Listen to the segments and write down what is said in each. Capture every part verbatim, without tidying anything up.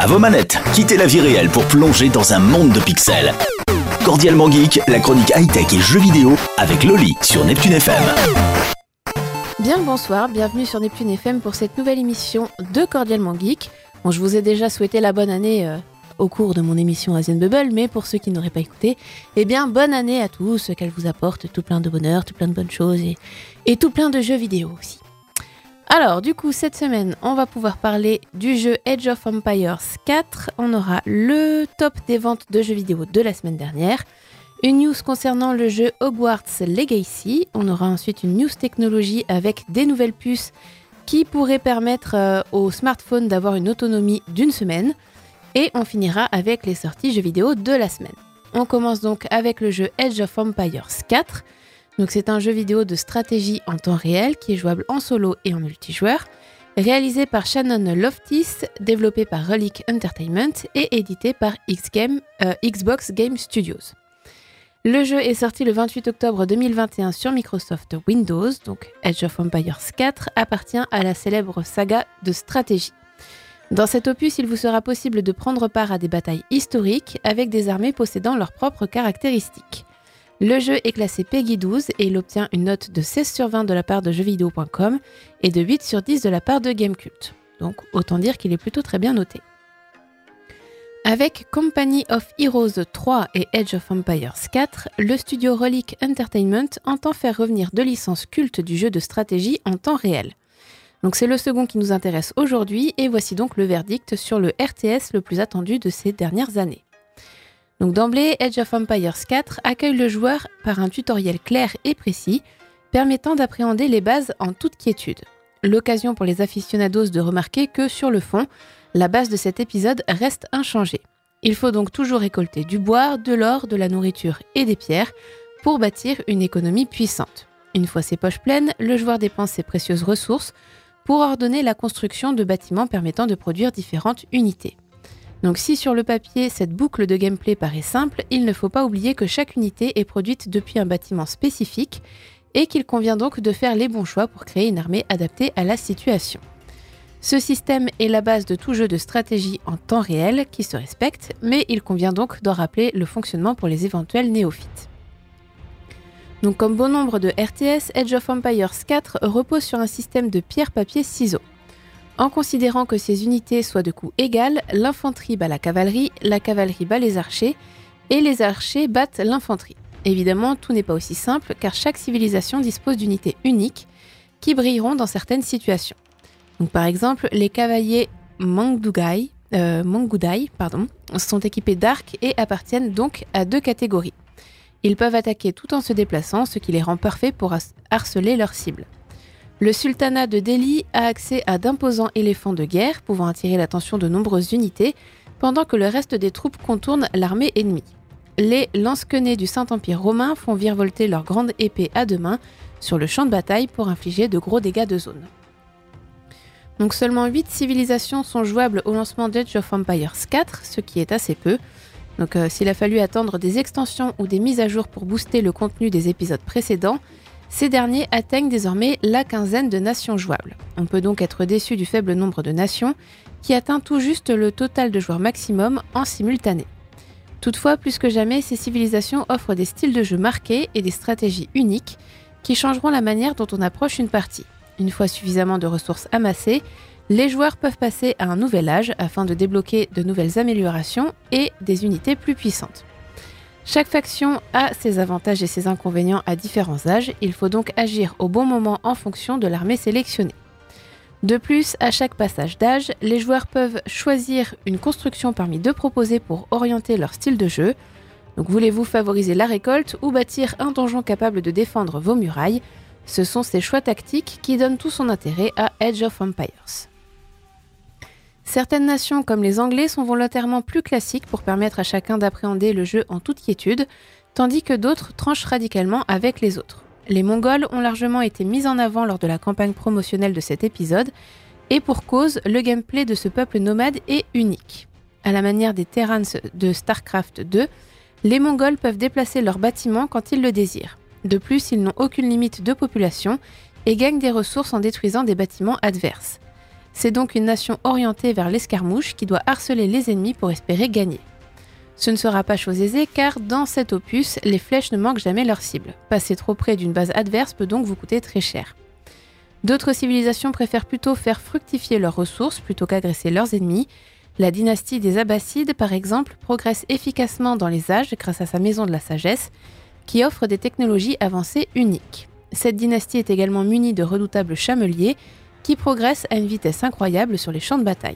vos manettes, quittez la vie réelle pour plonger dans un monde de pixels. Cordialement Geek, la chronique high-tech et jeux vidéo avec Loli sur Neptune F M. Bien le bonsoir, bienvenue sur Neptune F M pour cette nouvelle émission de Cordialement Geek. Bon, je vous ai déjà souhaité la bonne année euh, au cours de mon émission Asian Bubble, mais pour ceux qui n'auraient pas écouté, eh bien bonne année à tous, qu'elle vous apporte tout plein de bonheur, tout plein de bonnes choses et, et tout plein de jeux vidéo aussi. Alors du coup, cette semaine, on va pouvoir parler du jeu Age of Empires quatre, on aura le top des ventes de jeux vidéo de la semaine dernière, une news concernant le jeu Hogwarts Legacy, on aura ensuite une news technologie avec des nouvelles puces qui pourraient permettre euh, aux smartphones d'avoir une autonomie d'une semaine, et on finira avec les sorties jeux vidéo de la semaine. On commence donc avec le jeu Age of Empires quatre. Donc c'est un jeu vidéo de stratégie en temps réel qui est jouable en solo et en multijoueur, réalisé par Shannon Loftis, développé par Relic Entertainment et édité par X-Game, euh, Xbox Game Studios. Le jeu est sorti le vingt-huit octobre deux mille vingt et un sur Microsoft Windows, donc Age of Empires quatre appartient à la célèbre saga de stratégie. Dans cet opus, il vous sera possible de prendre part à des batailles historiques avec des armées possédant leurs propres caractéristiques. Le jeu est classé PEGI douze et il obtient une note de seize sur vingt de la part de jeuxvideo point com et de huit sur dix de la part de Gamecult. Donc autant dire qu'il est plutôt très bien noté. Avec Company of Heroes trois et Age of Empires quatre, le studio Relic Entertainment entend faire revenir deux licences cultes du jeu de stratégie en temps réel. Donc c'est le second qui nous intéresse aujourd'hui et voici donc le verdict sur le R T S le plus attendu de ces dernières années. Donc d'emblée, Age of Empires quatre accueille le joueur par un tutoriel clair et précis, permettant d'appréhender les bases en toute quiétude. L'occasion pour les aficionados de remarquer que, sur le fond, la base de cet épisode reste inchangée. Il faut donc toujours récolter du bois, de l'or, de la nourriture et des pierres pour bâtir une économie puissante. Une fois ses poches pleines, le joueur dépense ses précieuses ressources pour ordonner la construction de bâtiments permettant de produire différentes unités. Donc si sur le papier, cette boucle de gameplay paraît simple, il ne faut pas oublier que chaque unité est produite depuis un bâtiment spécifique et qu'il convient donc de faire les bons choix pour créer une armée adaptée à la situation. Ce système est la base de tout jeu de stratégie en temps réel qui se respecte, mais il convient donc d'en rappeler le fonctionnement pour les éventuels néophytes. Donc comme bon nombre de R T S, Age of Empires quatre repose sur un système de pierre-papier-ciseaux. En considérant que ces unités soient de coût égal, l'infanterie bat la cavalerie, la cavalerie bat les archers, et les archers battent l'infanterie. Évidemment, tout n'est pas aussi simple, car chaque civilisation dispose d'unités uniques qui brilleront dans certaines situations. Donc, par exemple, les cavaliers Mangudai, euh, Mangudai pardon, sont équipés d'arcs et appartiennent donc à deux catégories. Ils peuvent attaquer tout en se déplaçant, ce qui les rend parfaits pour harceler leurs cibles. Le sultanat de Delhi a accès à d'imposants éléphants de guerre pouvant attirer l'attention de nombreuses unités, pendant que le reste des troupes contournent l'armée ennemie. Les lance-quenets du Saint-Empire romain font virevolter leurs grandes épées à deux mains sur le champ de bataille pour infliger de gros dégâts de zone. Donc seulement huit civilisations sont jouables au lancement d'Age of Empires quatre, ce qui est assez peu. Donc euh, s'il a fallu attendre des extensions ou des mises à jour pour booster le contenu des épisodes précédents, ces derniers atteignent désormais la quinzaine de nations jouables. On peut donc être déçu du faible nombre de nations, qui atteint tout juste le total de joueurs maximum en simultané. Toutefois, plus que jamais, ces civilisations offrent des styles de jeu marqués et des stratégies uniques qui changeront la manière dont on approche une partie. Une fois suffisamment de ressources amassées, les joueurs peuvent passer à un nouvel âge afin de débloquer de nouvelles améliorations et des unités plus puissantes. Chaque faction a ses avantages et ses inconvénients à différents âges, il faut donc agir au bon moment en fonction de l'armée sélectionnée. De plus, à chaque passage d'âge, les joueurs peuvent choisir une construction parmi deux proposées pour orienter leur style de jeu. Donc voulez-vous favoriser la récolte ou bâtir un donjon capable de défendre vos murailles ? Ce sont ces choix tactiques qui donnent tout son intérêt à Age of Empires. Certaines nations comme les Anglais sont volontairement plus classiques pour permettre à chacun d'appréhender le jeu en toute quiétude, tandis que d'autres tranchent radicalement avec les autres. Les Mongols ont largement été mis en avant lors de la campagne promotionnelle de cet épisode, et pour cause, le gameplay de ce peuple nomade est unique. À la manière des Terrans de StarCraft deux, les Mongols peuvent déplacer leurs bâtiments quand ils le désirent. De plus, ils n'ont aucune limite de population et gagnent des ressources en détruisant des bâtiments adverses. C'est donc une nation orientée vers l'escarmouche qui doit harceler les ennemis pour espérer gagner. Ce ne sera pas chose aisée car dans cet opus, les flèches ne manquent jamais leur cible. Passer trop près d'une base adverse peut donc vous coûter très cher. D'autres civilisations préfèrent plutôt faire fructifier leurs ressources plutôt qu'agresser leurs ennemis. La dynastie des Abbassides, par exemple, progresse efficacement dans les âges grâce à sa maison de la sagesse, qui offre des technologies avancées uniques. Cette dynastie est également munie de redoutables chameliers, qui progressent à une vitesse incroyable sur les champs de bataille.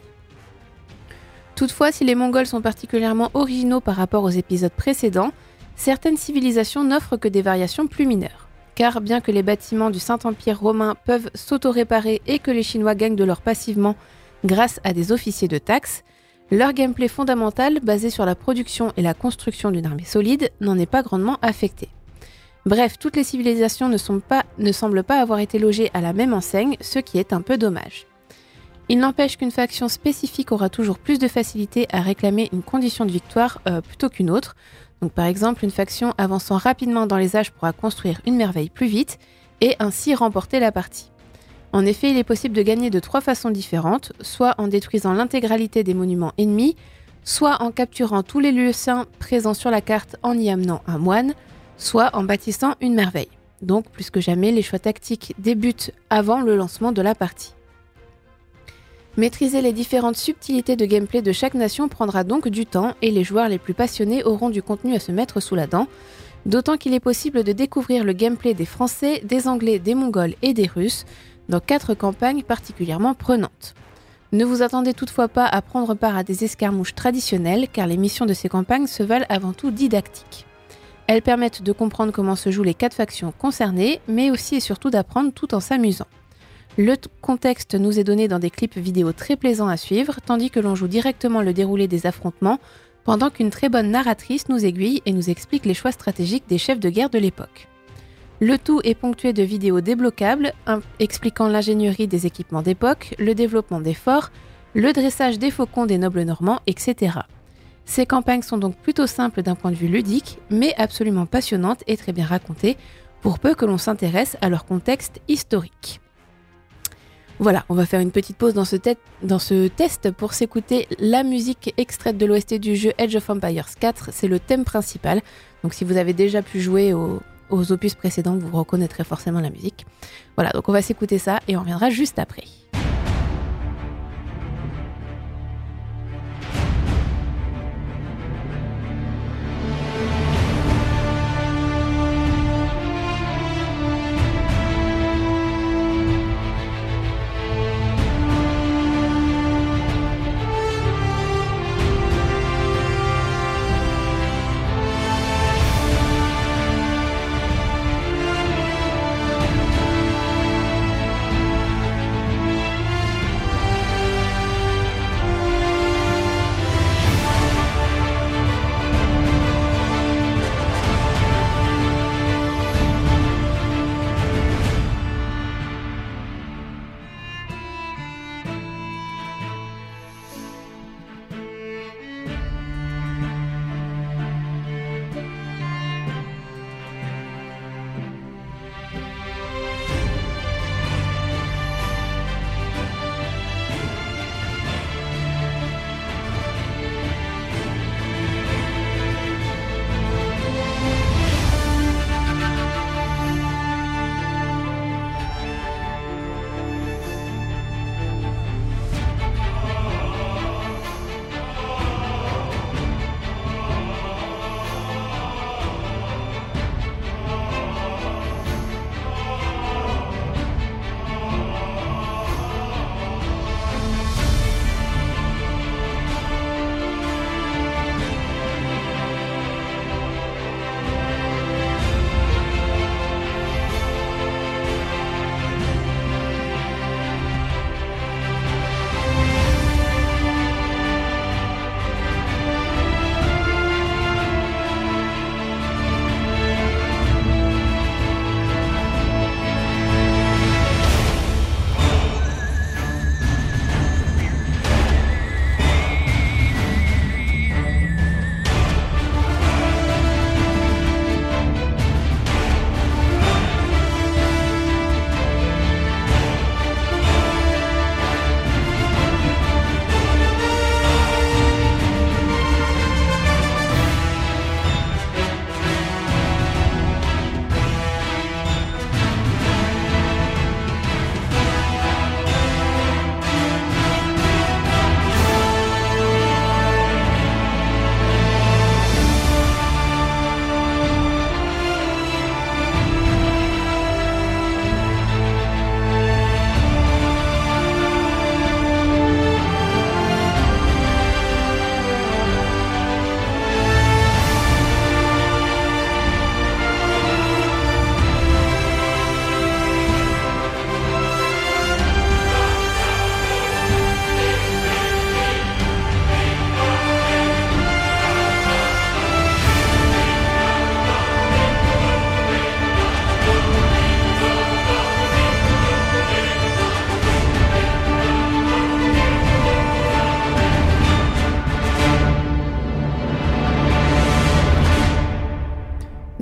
Toutefois, si les Mongols sont particulièrement originaux par rapport aux épisodes précédents, certaines civilisations n'offrent que des variations plus mineures. Car bien que les bâtiments du Saint-Empire romain peuvent s'auto-réparer et que les Chinois gagnent de l'or passivement grâce à des officiers de taxes, leur gameplay fondamental, basé sur la production et la construction d'une armée solide, n'en est pas grandement affecté. Bref, toutes les civilisations ne, sont pas, ne semblent pas avoir été logées à la même enseigne, ce qui est un peu dommage. Il n'empêche qu'une faction spécifique aura toujours plus de facilité à réclamer une condition de victoire euh, plutôt qu'une autre. Donc par exemple, une faction avançant rapidement dans les âges pourra construire une merveille plus vite et ainsi remporter la partie. En effet, il est possible de gagner de trois façons différentes, soit en détruisant l'intégralité des monuments ennemis, soit en capturant tous les lieux saints présents sur la carte en y amenant un moine, soit en bâtissant une merveille. Donc plus que jamais, les choix tactiques débutent avant le lancement de la partie. Maîtriser les différentes subtilités de gameplay de chaque nation prendra donc du temps et les joueurs les plus passionnés auront du contenu à se mettre sous la dent, d'autant qu'il est possible de découvrir le gameplay des Français, des Anglais, des Mongols et des Russes dans quatre campagnes particulièrement prenantes. Ne vous attendez toutefois pas à prendre part à des escarmouches traditionnelles car les missions de ces campagnes se veulent avant tout didactiques. Elles permettent de comprendre comment se jouent les quatre factions concernées, mais aussi et surtout d'apprendre tout en s'amusant. Le t- contexte nous est donné dans des clips vidéo très plaisants à suivre, tandis que l'on joue directement le déroulé des affrontements, pendant qu'une très bonne narratrice nous aiguille et nous explique les choix stratégiques des chefs de guerre de l'époque. Le tout est ponctué de vidéos débloquables, un- expliquant l'ingénierie des équipements d'époque, le développement des forts, le dressage des faucons des nobles normands, et cetera. Ces campagnes sont donc plutôt simples d'un point de vue ludique, mais absolument passionnantes et très bien racontées, pour peu que l'on s'intéresse à leur contexte historique. Voilà, on va faire une petite pause dans ce, te- dans ce test pour s'écouter la musique extraite de l'O S T du jeu Age of Empires quatre, c'est le thème principal, donc si vous avez déjà pu jouer au, aux opus précédents, vous reconnaîtrez forcément la musique. Voilà, donc on va s'écouter ça et on reviendra juste après.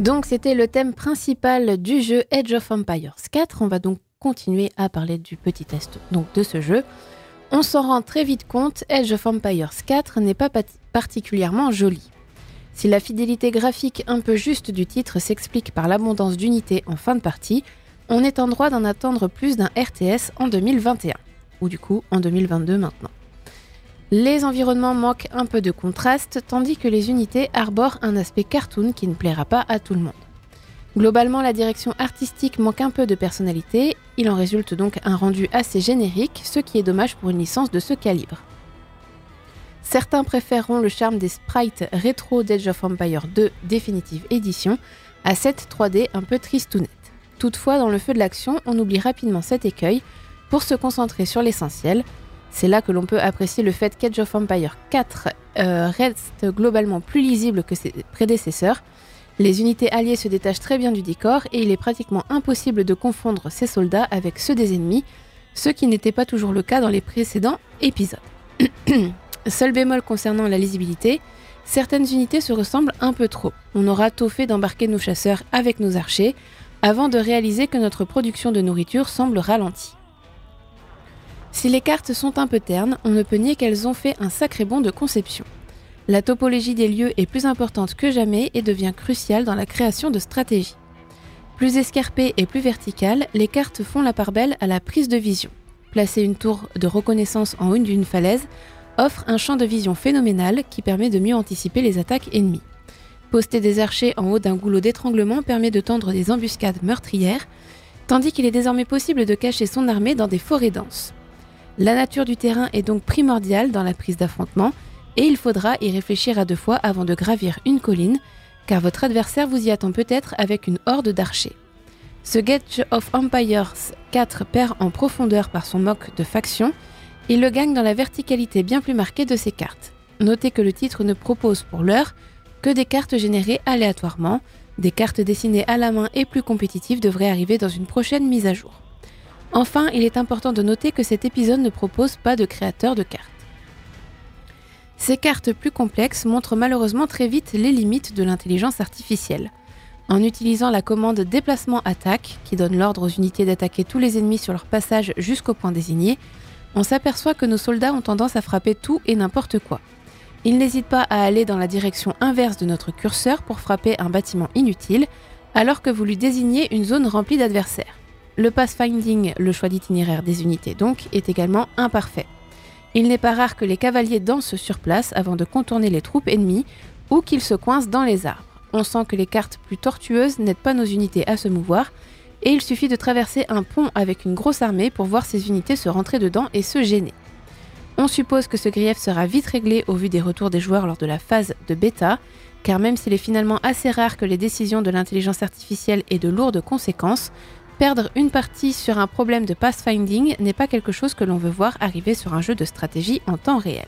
Donc c'était le thème principal du jeu Age of Empires quatre. On va donc continuer à parler du petit test donc de ce jeu. On s'en rend très vite compte, Age of Empires quatre n'est pas pat- particulièrement joli. Si la fidélité graphique un peu juste du titre s'explique par l'abondance d'unités en fin de partie, on est en droit d'en attendre plus d'un R T S en deux mille vingt et un, ou du coup en deux mille vingt-deux maintenant. Les environnements manquent un peu de contraste, tandis que les unités arborent un aspect cartoon qui ne plaira pas à tout le monde. Globalement, la direction artistique manque un peu de personnalité, il en résulte donc un rendu assez générique, ce qui est dommage pour une licence de ce calibre. Certains préféreront le charme des sprites rétro d'Age of Empires deux Definitive Edition à cette trois D un peu tristounette. Toutefois, dans le feu de l'action, on oublie rapidement cet écueil pour se concentrer sur l'essentiel. C'est là que l'on peut apprécier le fait qu'Age of Empires quatre euh, reste globalement plus lisible que ses prédécesseurs. Les unités alliées se détachent très bien du décor et il est pratiquement impossible de confondre ces soldats avec ceux des ennemis, ce qui n'était pas toujours le cas dans les précédents épisodes. Seul bémol concernant la lisibilité, certaines unités se ressemblent un peu trop. On aura tôt fait d'embarquer nos chasseurs avec nos archers avant de réaliser que notre production de nourriture semble ralentie. Si les cartes sont un peu ternes, on ne peut nier qu'elles ont fait un sacré bond de conception. La topologie des lieux est plus importante que jamais et devient cruciale dans la création de stratégies. Plus escarpées et plus verticales, les cartes font la part belle à la prise de vision. Placer une tour de reconnaissance en haut d'une falaise offre un champ de vision phénoménal qui permet de mieux anticiper les attaques ennemies. Poster des archers en haut d'un goulot d'étranglement permet de tendre des embuscades meurtrières, tandis qu'il est désormais possible de cacher son armée dans des forêts denses. La nature du terrain est donc primordiale dans la prise d'affrontement et il faudra y réfléchir à deux fois avant de gravir une colline, car votre adversaire vous y attend peut-être avec une horde d'archers. Ce Age of Empires quatre perd en profondeur par son manque de faction, il le gagne dans la verticalité bien plus marquée de ses cartes. Notez que le titre ne propose pour l'heure que des cartes générées aléatoirement, des cartes dessinées à la main et plus compétitives devraient arriver dans une prochaine mise à jour. Enfin, il est important de noter que cet épisode ne propose pas de créateur de cartes. Ces cartes plus complexes montrent malheureusement très vite les limites de l'intelligence artificielle. En utilisant la commande déplacement-attaque, qui donne l'ordre aux unités d'attaquer tous les ennemis sur leur passage jusqu'au point désigné, on s'aperçoit que nos soldats ont tendance à frapper tout et n'importe quoi. Ils n'hésitent pas à aller dans la direction inverse de notre curseur pour frapper un bâtiment inutile, alors que vous lui désignez une zone remplie d'adversaires. Le pathfinding, le choix d'itinéraire des unités donc, est également imparfait. Il n'est pas rare que les cavaliers dansent sur place avant de contourner les troupes ennemies ou qu'ils se coincent dans les arbres. On sent que les cartes plus tortueuses n'aident pas nos unités à se mouvoir et il suffit de traverser un pont avec une grosse armée pour voir ces unités se rentrer dedans et se gêner. On suppose que ce grief sera vite réglé au vu des retours des joueurs lors de la phase de bêta, car même s'il est finalement assez rare que les décisions de l'intelligence artificielle aient de lourdes conséquences, perdre une partie sur un problème de pathfinding n'est pas quelque chose que l'on veut voir arriver sur un jeu de stratégie en temps réel.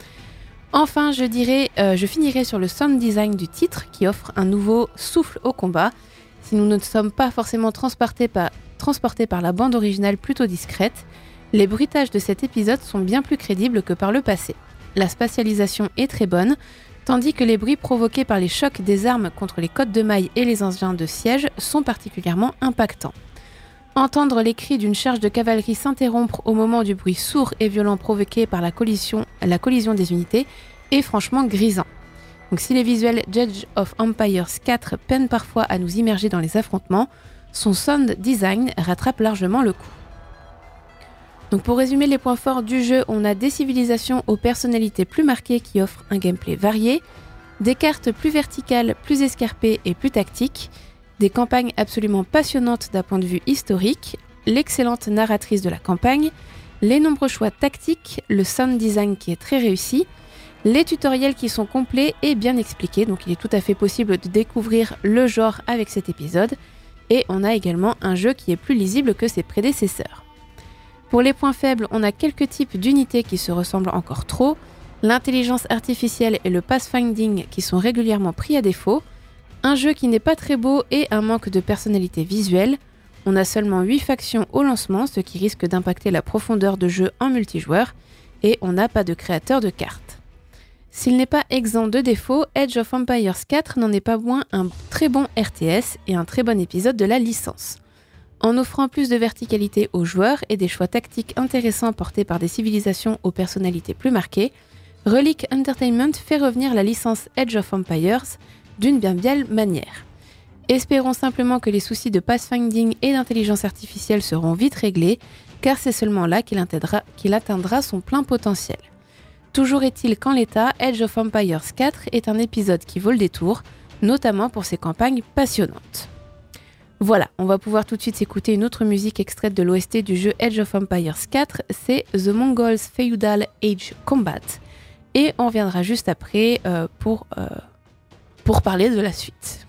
Enfin, je dirais, euh, je finirai sur le sound design du titre qui offre un nouveau souffle au combat. Si nous ne sommes pas forcément transportés par, transportés par la bande originale plutôt discrète, les bruitages de cet épisode sont bien plus crédibles que par le passé. La spatialisation est très bonne, tandis que les bruits provoqués par les chocs des armes contre les côtes de mailles et les engins de siège sont particulièrement impactants. Entendre les cris d'une charge de cavalerie s'interrompre au moment du bruit sourd et violent provoqué par la collision, la collision des unités est franchement grisant. Donc si les visuels d'Age of Empires quatre peinent parfois à nous immerger dans les affrontements, son sound design rattrape largement le coup. Donc pour résumer les points forts du jeu, on a des civilisations aux personnalités plus marquées qui offrent un gameplay varié, des cartes plus verticales, plus escarpées et plus tactiques, des campagnes absolument passionnantes d'un point de vue historique, l'excellente narratrice de la campagne, les nombreux choix tactiques, le sound design qui est très réussi, les tutoriels qui sont complets et bien expliqués, donc il est tout à fait possible de découvrir le genre avec cet épisode, et on a également un jeu qui est plus lisible que ses prédécesseurs. Pour les points faibles, on a quelques types d'unités qui se ressemblent encore trop, l'intelligence artificielle et le pathfinding qui sont régulièrement pris à défaut, un jeu qui n'est pas très beau et un manque de personnalité visuelle. On a seulement huit factions au lancement, ce qui risque d'impacter la profondeur de jeu en multijoueur, et on n'a pas de créateur de cartes. S'il n'est pas exempt de défauts, Age of Empires quatre n'en est pas moins un très bon R T S et un très bon épisode de la licence. En offrant plus de verticalité aux joueurs et des choix tactiques intéressants portés par des civilisations aux personnalités plus marquées, Relic Entertainment fait revenir la licence Age of Empires d'une bien belle manière. Espérons simplement que les soucis de pathfinding et d'intelligence artificielle seront vite réglés, car c'est seulement là qu'il atteindra, qu'il atteindra son plein potentiel. Toujours est-il qu'en l'état, Age of Empires quatre est un épisode qui vaut le détour, notamment pour ses campagnes passionnantes. Voilà, on va pouvoir tout de suite écouter une autre musique extraite de l'O S T du jeu Age of Empires quatre, c'est The Mongols Feudal Age Combat. Et on reviendra juste après euh, pour, euh, pour parler de la suite.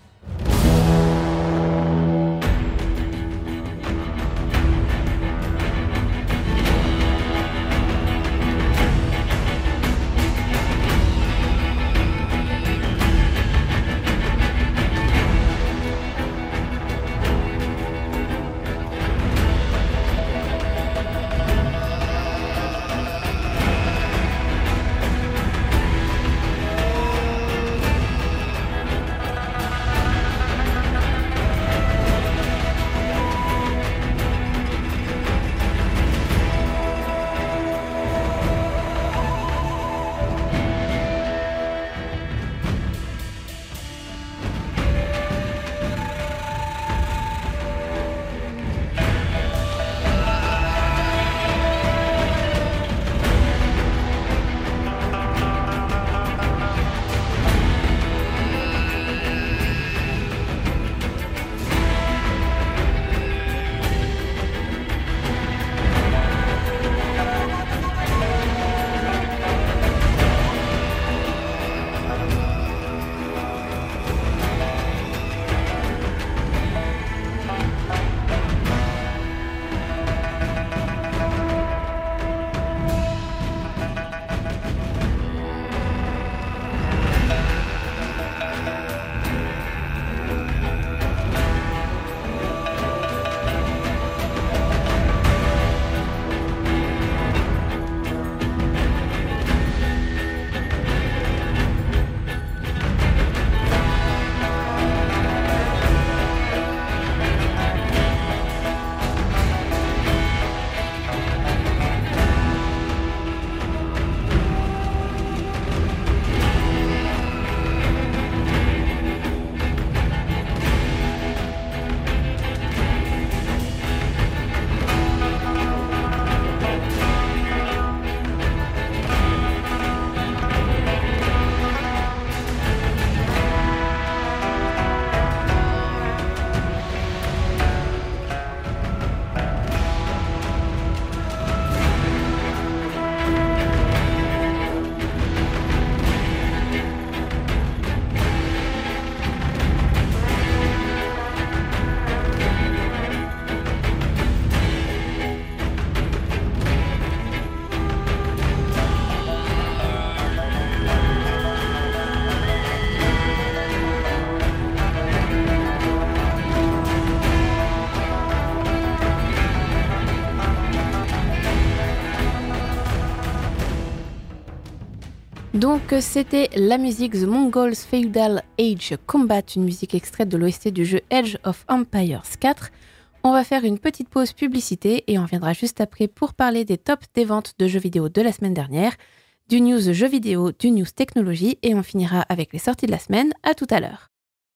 Donc c'était la musique The Mongols Feudal Age Combat, une musique extraite de l'O S T du jeu Age of Empires quatre. On va faire une petite pause publicité et on reviendra juste après pour parler des tops des ventes de jeux vidéo de la semaine dernière, du news jeux vidéo, du news technologie et on finira avec les sorties de la semaine. À tout à l'heure.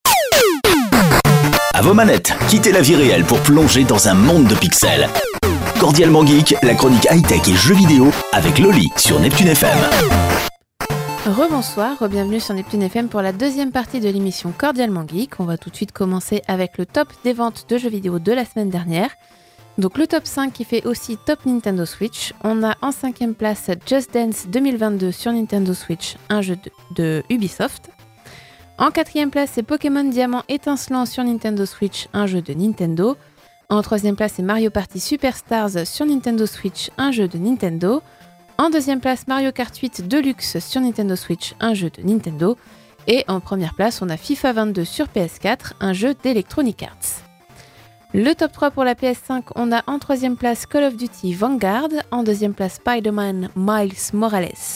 À vos manettes, quittez la vie réelle pour plonger dans un monde de pixels. Cordialement Geek, la chronique high-tech et jeux vidéo avec Loli sur Neptune F M. Rebonsoir, bienvenue sur Neptune F M pour la deuxième partie de l'émission Cordialement Geek. On va tout de suite commencer avec le top des ventes de jeux vidéo de la semaine dernière. Donc le top cinq qui fait aussi top Nintendo Switch. On a en cinquième place Just Dance deux mille vingt-deux sur Nintendo Switch, un jeu de, de Ubisoft. En quatrième place, c'est Pokémon Diamant étincelant sur Nintendo Switch, un jeu de Nintendo. En troisième place, c'est Mario Party Superstars sur Nintendo Switch, un jeu de Nintendo. En deuxième place, Mario Kart huit Deluxe sur Nintendo Switch, un jeu de Nintendo. Et en première place, on a FIFA vingt-deux sur P S quatre, un jeu d'Electronic Arts. Le top trois pour la P S cinq, on a en troisième place Call of Duty Vanguard, en deuxième place Spider-Man Miles Morales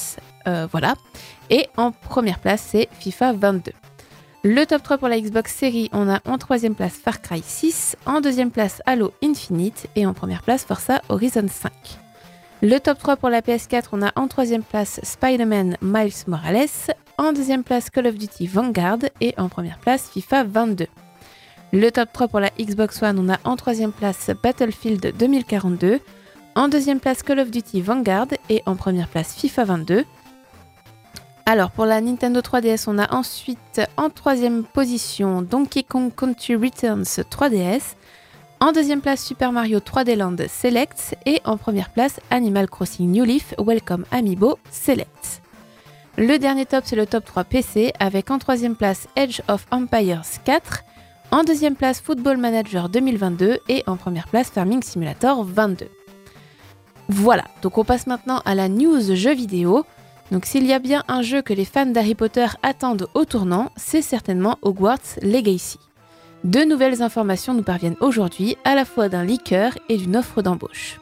euh, voilà. Et en première place, c'est FIFA vingt-deux. Le top trois pour la Xbox Series, on a en troisième place Far Cry six, en deuxième place Halo Infinite et en première place Forza Horizon cinq. Le top trois pour la P S quatre, on a en troisième place Spider-Man Miles Morales, en deuxième place Call of Duty Vanguard et en première place FIFA vingt-deux. Le top trois pour la Xbox One, on a en troisième place Battlefield deux mille quarante-deux, en deuxième place Call of Duty Vanguard et en première place FIFA vingt-deux. Alors pour la Nintendo trois D S, on a ensuite en troisième position Donkey Kong Country Returns trois D S, en deuxième place Super Mario trois D Land Select et en première place Animal Crossing New Leaf Welcome Amiibo Select. Le dernier top, c'est le top trois P C avec en troisième place Age of Empires quatre, en deuxième place Football Manager deux mille vingt-deux et en première place Farming Simulator vingt-deux. Voilà, donc on passe maintenant à la news jeux vidéo. Donc s'il y a bien un jeu que les fans d'Harry Potter attendent au tournant, c'est certainement Hogwarts Legacy. Deux nouvelles informations nous parviennent aujourd'hui, à la fois d'un leaker et d'une offre d'embauche.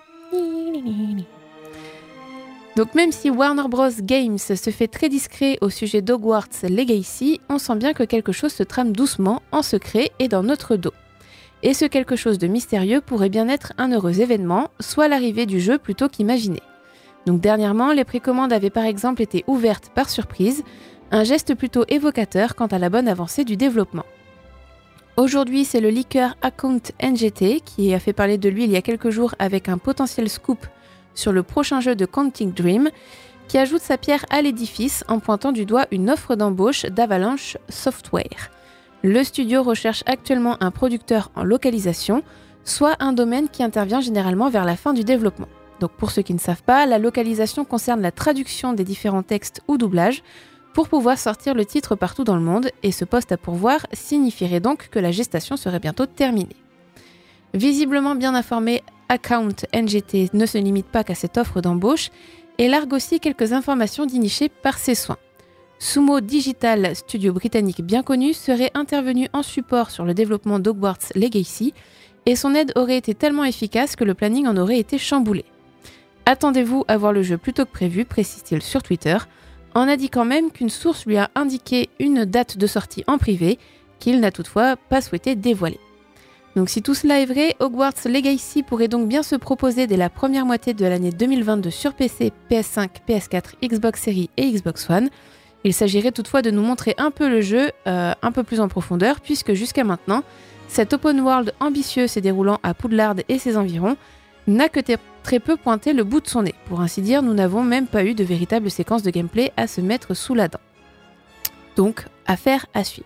Donc même si Warner Bros Games se fait très discret au sujet d'Hogwarts Legacy, on sent bien que quelque chose se trame doucement, en secret et dans notre dos. Et ce quelque chose de mystérieux pourrait bien être un heureux événement, soit l'arrivée du jeu plutôt qu'imaginé. Donc dernièrement, les précommandes avaient par exemple été ouvertes par surprise, un geste plutôt évocateur quant à la bonne avancée du développement. Aujourd'hui, c'est le leaker Account N G T qui a fait parler de lui il y a quelques jours avec un potentiel scoop sur le prochain jeu de Quantic Dream, qui ajoute sa pierre à l'édifice en pointant du doigt une offre d'embauche d'Avalanche Software. Le studio recherche actuellement un producteur en localisation, soit un domaine qui intervient généralement vers la fin du développement. Donc pour ceux qui ne savent pas, la localisation concerne la traduction des différents textes ou doublages pour pouvoir sortir le titre partout dans le monde, et ce poste à pourvoir signifierait donc que la gestation serait bientôt terminée. Visiblement bien informé, Account N G T ne se limite pas qu'à cette offre d'embauche et largue aussi quelques informations dénichées par ses soins. Sumo Digital, studio britannique bien connu, serait intervenu en support sur le développement d'Hogwarts Legacy et son aide aurait été tellement efficace que le planning en aurait été chamboulé. Attendez-vous à voir le jeu plus tôt que prévu, précise-t-il sur Twitter, en indiquant même qu'une source lui a indiqué une date de sortie en privé qu'il n'a toutefois pas souhaité dévoiler. Donc si tout cela est vrai, Hogwarts Legacy pourrait donc bien se proposer dès la première moitié de l'année deux mille vingt-deux sur P C, P S cinq, P S quatre, Xbox Series et Xbox One. Il s'agirait toutefois de nous montrer un peu le jeu, euh, un peu plus en profondeur, puisque jusqu'à maintenant, cet open world ambitieux se déroulant à Poudlard et ses environs n'a que t- très peu pointé le bout de son nez. Pour ainsi dire, nous n'avons même pas eu de véritable séquence de gameplay à se mettre sous la dent. Donc, affaire à suivre.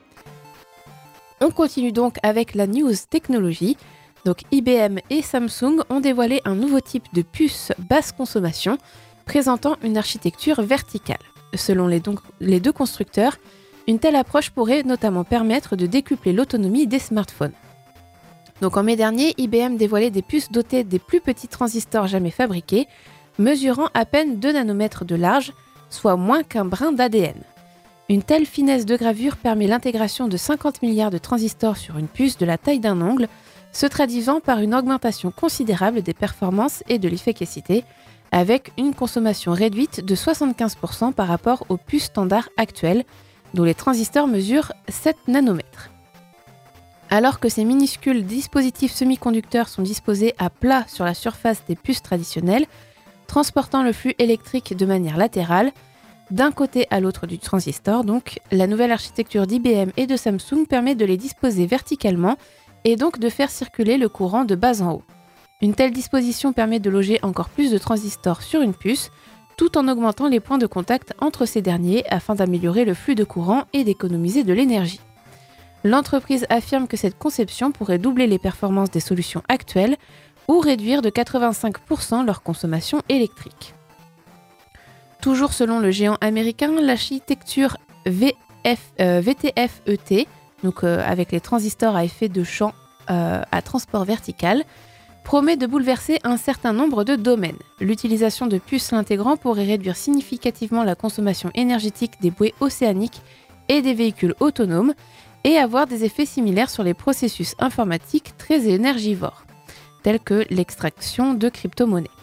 On continue donc avec la news technologie. Donc I B M et Samsung ont dévoilé un nouveau type de puce basse consommation présentant une architecture verticale. Selon les, donc, les deux constructeurs, une telle approche pourrait notamment permettre de décupler l'autonomie des smartphones. Donc en mai dernier, I B M dévoilait des puces dotées des plus petits transistors jamais fabriqués, mesurant à peine deux nanomètres de large, soit moins qu'un brin d'A D N. Une telle finesse de gravure permet l'intégration de cinquante milliards de transistors sur une puce de la taille d'un ongle, se traduisant par une augmentation considérable des performances et de l'efficacité, avec une consommation réduite de soixante-quinze pour cent par rapport aux puces standards actuelles, dont les transistors mesurent sept nanomètres. Alors que ces minuscules dispositifs semi-conducteurs sont disposés à plat sur la surface des puces traditionnelles, transportant le flux électrique de manière latérale, d'un côté à l'autre du transistor, donc, la nouvelle architecture d'I B M et de Samsung permet de les disposer verticalement et donc de faire circuler le courant de bas en haut. Une telle disposition permet de loger encore plus de transistors sur une puce, tout en augmentant les points de contact entre ces derniers afin d'améliorer le flux de courant et d'économiser de l'énergie. L'entreprise affirme que cette conception pourrait doubler les performances des solutions actuelles ou réduire de quatre-vingt-cinq pour cent leur consommation électrique. Toujours selon le géant américain, l'architecture V F, euh, V T F E T, donc euh, avec les transistors à effet de champ euh, à transport vertical, promet de bouleverser un certain nombre de domaines. L'utilisation de puces l'intégrant pourrait réduire significativement la consommation énergétique des bouées océaniques et des véhicules autonomes et avoir des effets similaires sur les processus informatiques très énergivores, tels que l'extraction de crypto-monnaies.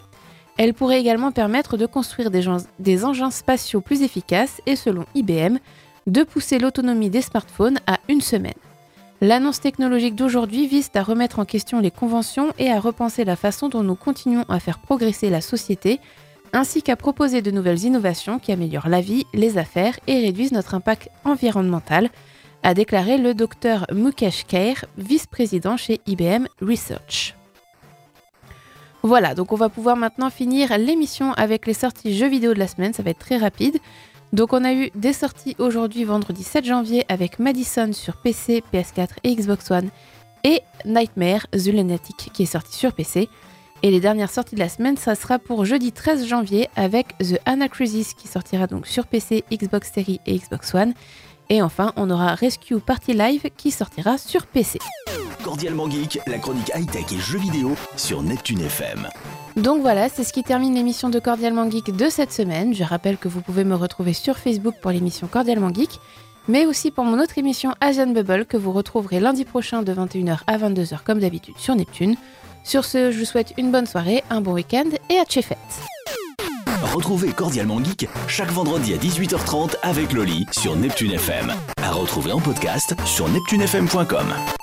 Elle pourrait également permettre de construire des, gens, des engins spatiaux plus efficaces et, selon I B M, de pousser l'autonomie des smartphones à une semaine. L'annonce technologique d'aujourd'hui vise à remettre en question les conventions et à repenser la façon dont nous continuons à faire progresser la société, ainsi qu'à proposer de nouvelles innovations qui améliorent la vie, les affaires et réduisent notre impact environnemental, a déclaré le docteur Mukesh Kair, vice-président chez I B M Research. Voilà, donc on va pouvoir maintenant finir l'émission avec les sorties jeux vidéo de la semaine, ça va être très rapide. Donc on a eu des sorties aujourd'hui, vendredi sept janvier, avec Madison sur P C, P S quatre et Xbox One, et Nightmare The Lunatic qui est sorti sur P C. Et les dernières sorties de la semaine, ça sera pour jeudi treize janvier avec The Anachrysis qui sortira donc sur P C, Xbox Series et Xbox One. Et enfin, on aura Rescue Party Live qui sortira sur P C. Cordialement Geek, la chronique high-tech et jeux vidéo sur Neptune F M. Donc voilà, c'est ce qui termine l'émission de Cordialement Geek de cette semaine. Je rappelle que vous pouvez me retrouver sur Facebook pour l'émission Cordialement Geek, mais aussi pour mon autre émission Asian Bubble que vous retrouverez lundi prochain de vingt et une heures à vingt-deux heures comme d'habitude sur Neptune. Sur ce, je vous souhaite une bonne soirée, un bon week-end et à tchefette. Retrouvez Cordialement Geek chaque vendredi à dix-huit heures trente avec Loli sur Neptune F M. À retrouver en podcast sur neptune f m point com.